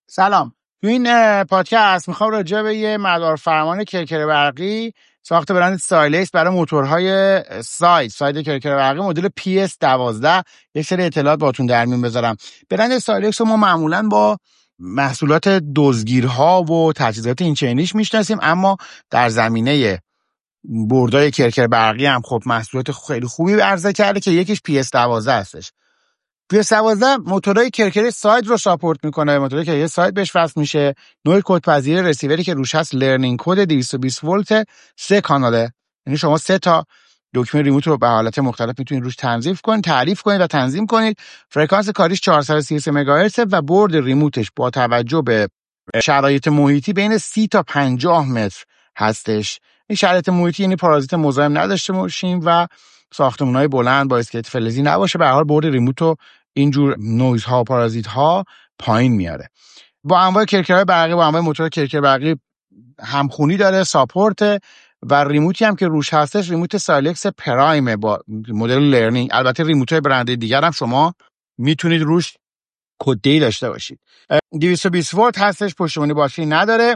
سلام. تو این پادکست میخوام راجع به یه مدارفرمان کرکر برقی ساخت برند سایلکس برای موتورهای ساید کرکر برقی مدل PS12 یک سری اطلاعات باتون در میون بذارم. برند سایلکس رو ما معمولاً با محصولات دزدگیرها و تجهیزات اینچنینیش میشناسیم، اما در زمینه بردای کرکر برقی هم خب محصولات خیلی خوبی عرضه کرده که یکیش PS12 هستش. PS12 موتورهای کرکر ساید رو ساپورت میکنه. موتورهای کرکر ساید بهش وصل میشه. نوع کدپذیر رسیوری که روش هست لرنینگ کد 220 ولت 3 کاناله، یعنی شما 3 تا دکمه ریموت رو به حالت مختلف میتونید روش تعریف کنید و تنظیم کنید. فرکانس کاریش 433 مگاهرتز و برد ریموتش با توجه به شرایط محیطی بین 30 تا 50 متر هستش. این شرایط محیطی یعنی پارازیت مزاحم نداشته باشیم و ساختمان‌های بلند با اسکلت فلزی نباشه. به هر حال برد ریموت رو اینجور نویزها و پارازیت‌ها پایین میاره. با انواع کرکرهای برقی، با انواع موتور کرکر برقی همخونی داره، ساپورت و ریموتی هم که روش هستش ریموت سایلکس پرایم با مدل لرنینگ. البته ریموت‌های برند دیگر هم شما میتونید روش کدی داشته باشید. 220 ولت هستش، پشتیبانی باتری نداره.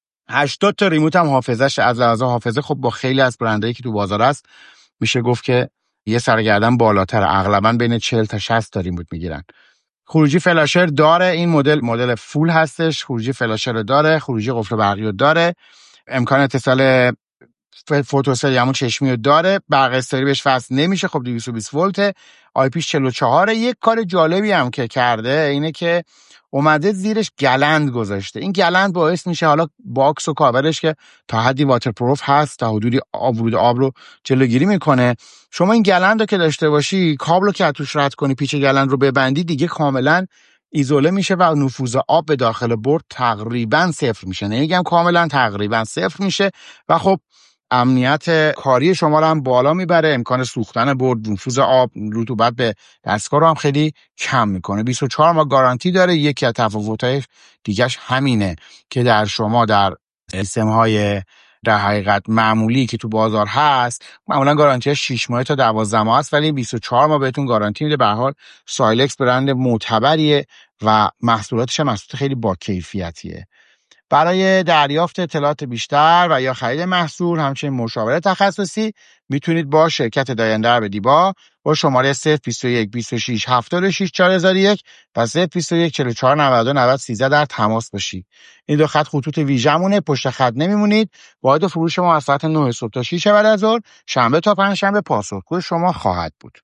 80 تا ریموت هم حافظه‌اش از لحاظ حافظه خب با خیلی از برندایی که تو بازار هست میشه گفت که یه سرگردن بالاتر، اغلبا بین 40 تا 60 تا ریموت میگیرن. خروجی فلاشر داره. این مدل فول هستش، خروجی فلاشر رو داره، خروجی قفل برقی رو داره، امکان اتصال فوتوسل یا همون چشمی رو داره. برق استاری بهش وصل نمیشه. خب 220 ولت، آی پی 44. یک کار جالبی هم که کرده اینه که اومده زیرش گلند گذاشته. این گلند باعث میشه حالا باکس و کاورش که تا حدی واترپروف هست، تا حدودی ورود آب رو جلوگیری میکنه. شما این گلند رو که داشته باشی، کابل رو که توش رد کنی، پیچ گلند رو ببندی، دیگه کاملا ایزوله میشه و نفوذ آب به داخل برد تقریبا صفر میشه. نمیگم کاملا، تقریبا صفر میشه و خب امنیت کاری شما رو هم بالا میبره. امکان سوختن برد، نفوذ آب، رطوبت به دستگاه رو هم خیلی کم میکنه. 24 ماه گارانتی داره. یکی از تفاوت‌های دیگه‌اش همینه که در شما در سیستم‌های در حقیقت معمولی که تو بازار هست معمولا گارانتی 6 ماه تا 12 ماه است، ولی 24 ماه بهتون گارانتی میده. به هر حال سایلکس برند معتبریه و محصولاتش هم محصولات خیلی با کیفیتیه. برای دریافت اطلاعات بیشتر و یا خرید محصول، همچنین مشاوره تخصصی، میتونید با شرکت داینده به دیبا با شماره 021 26 76 4001 و 021 44 92 90 13 در تماس باشید. این دو خط خطوط ویژمونه، پشت خط نمیمونید. واحد فروش ما از ساعت 9 صبح تا 6 بعد از ظهر، شنبه تا پنجشنبه پاسخگوی شما خواهد بود.